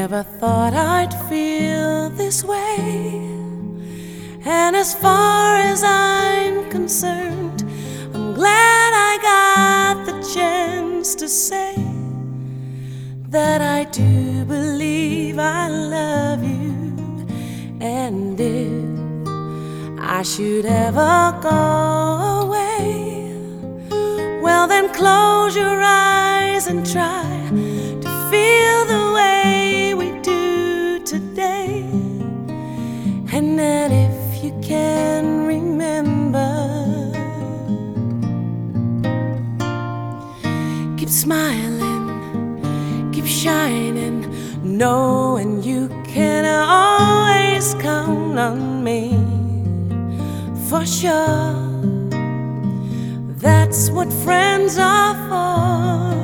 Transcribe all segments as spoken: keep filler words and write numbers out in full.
Never thought I'd feel this way, and as far as I'm concerned, I'm glad I got the chance to say that I do believe I love you. And if I should ever go away, well then close your eyes and try to feel the way we do today. And then if you can remember, keep smiling, keep shining, knowing you can always count on me. For sure, that's what friends are for.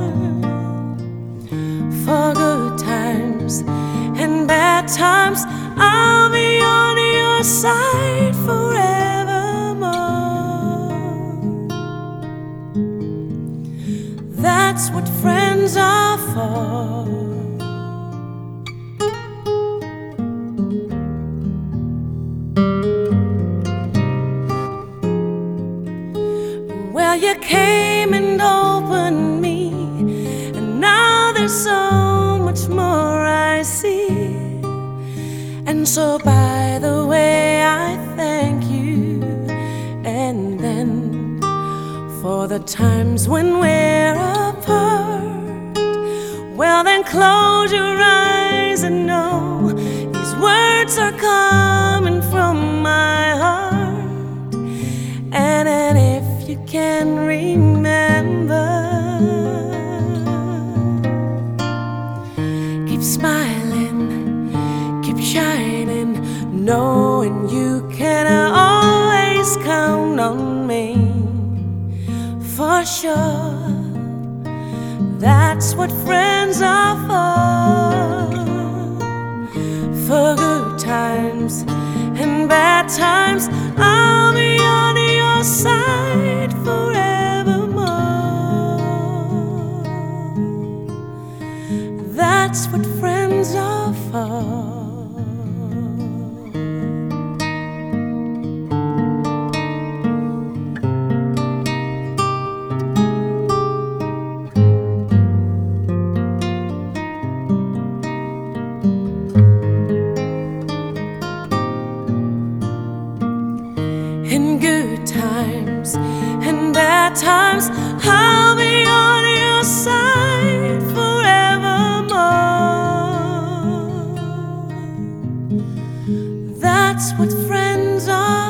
For good times and bad times, I'll be on your side forevermore. That's what friends are for. Well, you came and opened me, and now there's so much more I see. And so by the way, I thank you. And then for the times when we're apart, well then close your eyes and know these words are coming from my heart. And then if you can remember, keep smiling, keep shining, knowing you can always count on me. For sure, that's what friends are for. For good times and bad times, I'll be on your side forevermore. That's what friends are for. In good times and bad times, I'll be on your side forevermore. That's what friends are.